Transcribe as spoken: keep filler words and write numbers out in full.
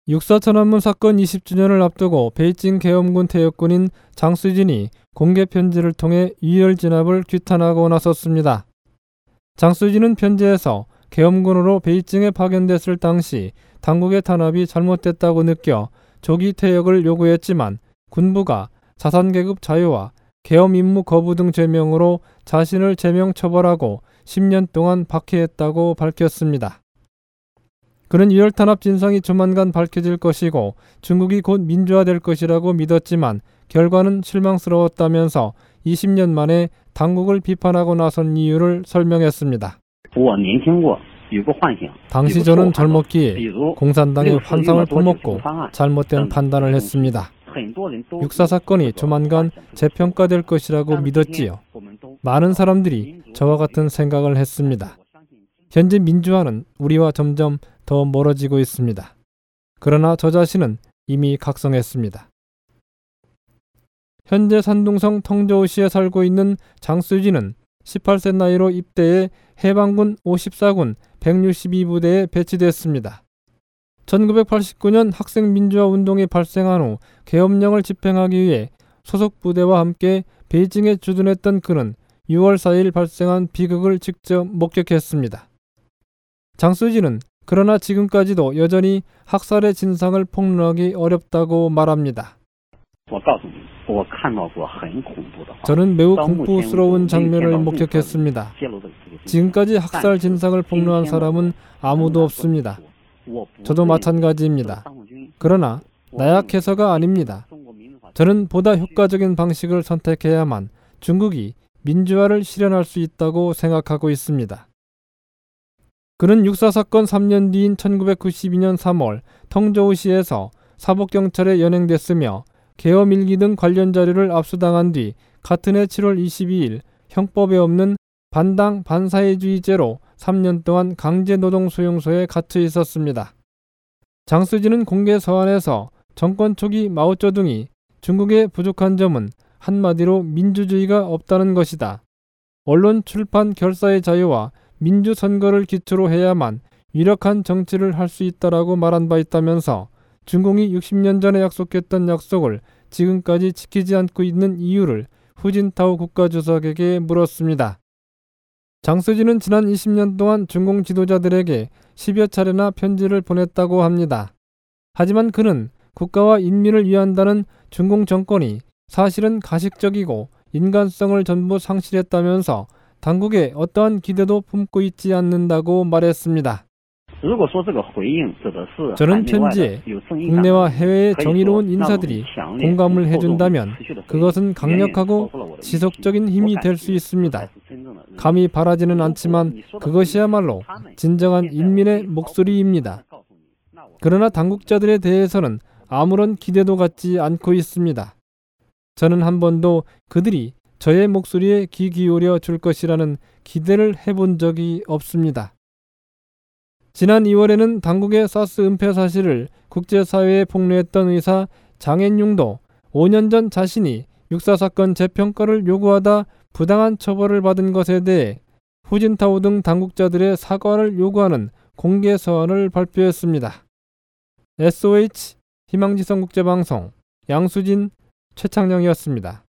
육사 천안문 사건 이십 주년을 앞두고 베이징 계엄군 퇴역군인 장수진이 공개 편지를 통해 유혈 진압을 규탄하고 나섰습니다. 장수진은 편지에서 계엄군으로 베이징에 파견됐을 당시 당국의 탄압이 잘못됐다고 느껴 조기 퇴역을 요구했지만 군부가 자산계급 자유와 계엄 임무 거부 등 죄명으로 자신을 제명 처벌하고 십 년 동안 박해했다고 밝혔습니다. 그는 유혈 탄압 진상이 조만간 밝혀질 것이고 중국이 곧 민주화될 것이라고 믿었지만 결과는 실망스러웠다면서 이십 년 만에 당국을 비판하고 나선 이유를 설명했습니다. 당시 저는 젊었기에 공산당의 환상을 품었고 잘못된 판단을 했습니다. 육사 사건이 조만간 재평가될 것이라고 믿었지요. 많은 사람들이 저와 같은 생각을 했습니다. 현재 민주화는 우리와 점점 더 멀어지고 있습니다. 그러나 저 자신은 이미 각성했습니다. 현재 산둥성 텅저우시에 살고 있는 장수진은 십팔 세 나이로 입대해 해방군 오십사군 백육십이 부대에 배치됐습니다. 천구백팔십구 년 학생민주화 운동이 발생한 후 계엄령을 집행하기 위해 소속 부대와 함께 베이징에 주둔했던 그는 유월 사일 발생한 비극을 직접 목격했습니다. 장수진은 그러나 지금까지도 여전히 학살의 진상을 폭로하기 어렵다고 말합니다. 저는 매우 공포스러운 장면을 목격했습니다. 지금까지 학살 진상을 폭로한 사람은 아무도 없습니다. 저도 마찬가지입니다. 그러나 나약해서가 아닙니다. 저는 보다 효과적인 방식을 선택해야만 중국이 민주화를 실현할 수 있다고 생각하고 있습니다. 그는 육사 사건 삼 년 뒤인 천구백구십이 년 삼월 텅저우시에서 사법경찰에 연행됐으며 계엄 일기 등 관련 자료를 압수당한 뒤 같은 해 칠월 이십이일 형법에 없는 반당 반사회주의죄로 삼 년 동안 강제노동수용소에 갇혀 있었습니다. 장수진은 공개 서한에서 정권 초기 마오쩌둥이 중국의 부족한 점은 한마디로 민주주의가 없다는 것이다. 언론, 출판, 결사의 자유와 민주선거를 기초로 해야만 유력한 정치를 할 수 있다라고 말한 바 있다면서 중공이 육십 년 전에 약속했던 약속을 지금까지 지키지 않고 있는 이유를 후진타오 국가주석에게 물었습니다. 장수진은 지난 이십 년 동안 중공 지도자들에게 십여 차례나 편지를 보냈다고 합니다. 하지만 그는 국가와 인민을 위한다는 중공 정권이 사실은 가식적이고 인간성을 전부 상실했다면서 당국에 어떠한 기대도 품고 있지 않는다고 말했습니다. 저는 편지에 국내와 해외의 정의로운 인사들이 공감을 해준다면 그것은 강력하고 지속적인 힘이 될 수 있습니다. 감히 바라지는 않지만 그것이야말로 진정한 인민의 목소리입니다. 그러나 당국자들에 대해서는 아무런 기대도 갖지 않고 있습니다. 저는 한 번도 그들이 저의 목소리에 귀 기울여 줄 것이라는 기대를 해본 적이 없습니다. 지난 이월에는 당국의 사스 은폐 사실을 국제사회에 폭로했던 의사 장앤융도 오 년 전 자신이 육사 사건 재평가를 요구하다 부당한 처벌을 받은 것에 대해 후진타오 등 당국자들의 사과를 요구하는 공개 서한을 발표했습니다. 에스오에이치 희망지성 국제방송 양수진, 최창영이었습니다.